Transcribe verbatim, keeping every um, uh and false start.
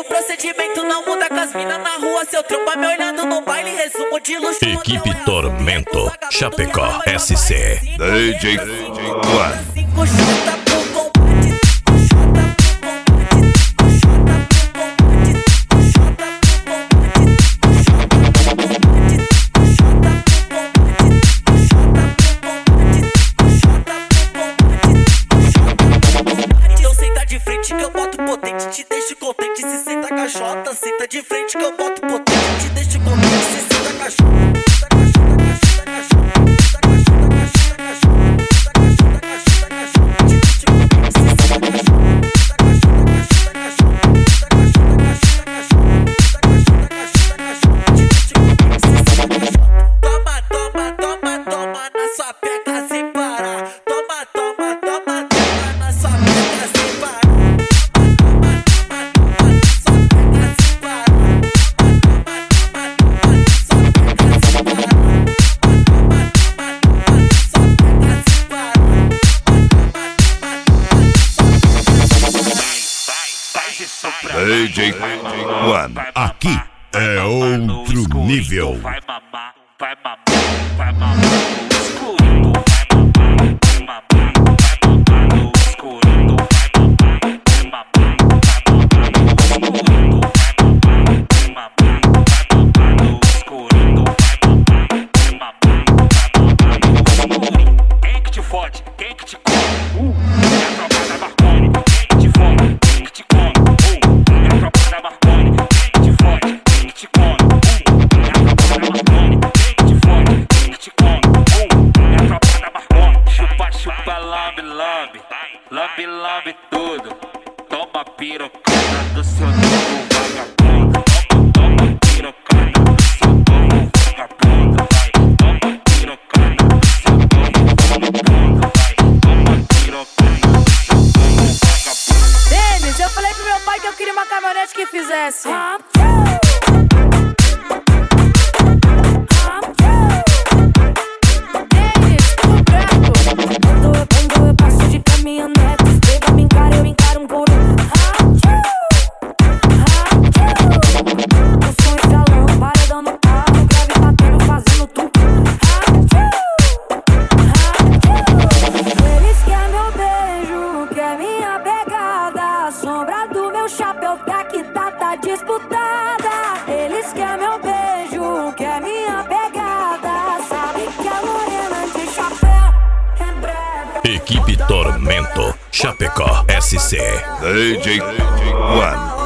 procedimento não muda com as minas na rua. Seu tromba me olhando no baile, resumo de luxo. Equipe Tormento, Chapecó, S C. D J One. Que eu boto potente, te deixo contente. Se senta caixota, senta de frente que eu boto potente, te deixo contente. Se senta caixota. Toma, toma, toma, toma na sua peca sem parar. Toma, toma, toma, toma na sua peca sem parar. D J One. Aqui é outro nível. Vai mamar, vai mamar, vai mamar no escuro. Vai mamar, vai mamar no escuro. Vai mamar, vai mamar, vai mamar no escuro. Vai mamar, vai mamar no escuro. Vai mamar, vai mamar no escuro. Quem que te fode? Quem que te come? É a tropa da Marconi. Quem que te fode? Quem que te come? É a tropa da Marconi. Quem que te fode? Quem que te come? É a tropa da Marconi. Quem que te fode? Quem que te come? É a tropa da Marconi. Chupa, chupa, lambe, lambe. Lambe, lambe tudo. Toma pirocada do seu novo vagabundo. Toma, toma pirocada do seu novo vagabundo. Vai, toma pirocada do seu novo vagabundo. Vai, toma pirocada do seu novo vagabundo. Denis, eu falei pro meu pai que eu queria uma caminhonete que fizesse. Denis, tudo branco. Quando eu, quando eu passo de caminhonete, chega, me encara, eu encaro um por um. Eu sou esse salão, paredão no carro, grave batendo, fazendo tudo. Eles querem meu beijo, quer minha pegada. A sombra do meu chapéu tá que tá, tá disputada. Eles querem meu beijo, quer minha pegada. Sabe que a morena de chapéu é breve. Equipe Tormento, Chapecó, S C. D J One.